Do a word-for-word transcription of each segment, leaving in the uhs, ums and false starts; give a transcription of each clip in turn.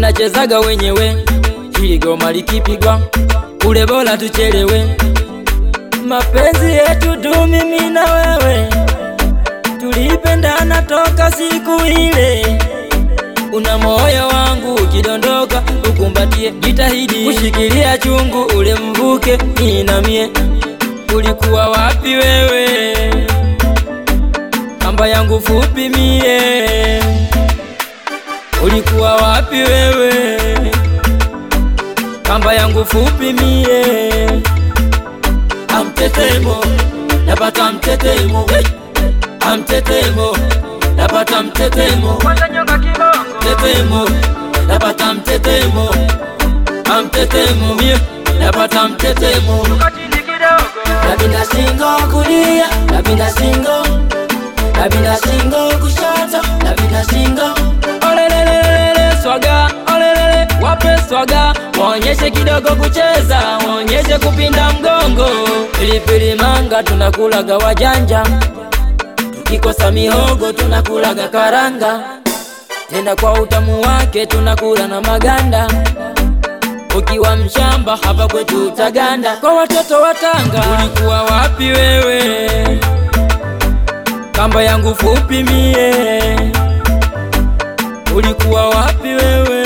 tunachezaga wenyewe, ili goma likipigwa ule bora tuchelewe. Mapenzi yetu tu mimi na wewe, tulipendana toka siku ile. Una moyo wangu ukidondoka ukumbatie, jitahidi kushikilia chungu ule mvuke ninamie. Ulikuwa wapi wewe, kamba yangu fupi mie? Ulikuwa wapi wewe, kamba yangu fupi mie? Amtetemo, napata mtetemo, amtetemo, napata mtetemo, mtetemo, napata mtetemo, amtetemo mie, napata mtetemo. Napinda singo kulia, napinda singo, napinda singo kushoto, napinda singo. Olelelele swaga, olelele wape swaga, waonyeshe kidogo kucheza, waonyeshe kupinda mgongo. Pilipili manga tunakulaga wajanja, tukikosa mihogo tunakulaga karanga, tena kwa utamu wake tunakula na maganda. Ukiwa mshamba hapa kwetu utaganda, kwa watoto wa Tanga. Ulikuwa wapi wewe, kamba yangu fupi mie? Ulikuwa wapi wewe,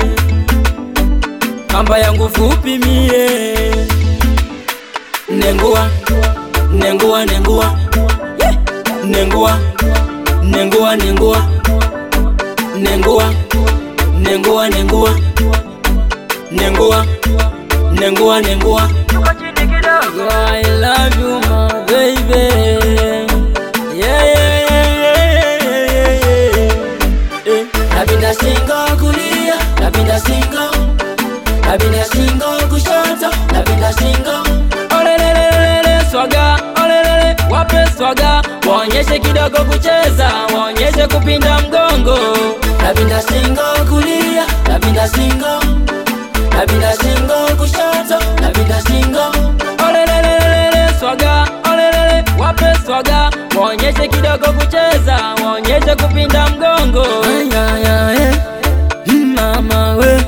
kamba yangu fupi mie? Nengua, nengua, nengua, nengua, nengua, nengua, nengua, nengua, nengua, nengua, nengua, nengua. I love you my baby, yeah, yeah, yeah, yeah, yeah, yeah. Napinda singo kulia, napinda singo, napinda singo kushoto, napinda singo. Olelelele swaga, olelele wape swaga, waonyeshe kidogo kucheza, waonyeshe kupinda mgongo. Napinda singo kulia, napinda singo, napinda singo kushoto, napinda singo. Olelelele swaga, olelele wape swaga, waonyeshe kidogo kucheza, waonyeshe kupinda mgongo. Aya ya eh, mama we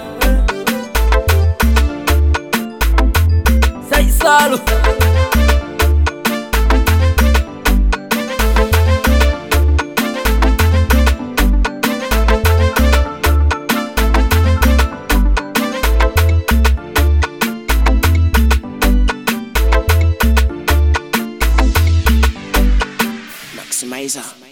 Saisalu. Maximizer.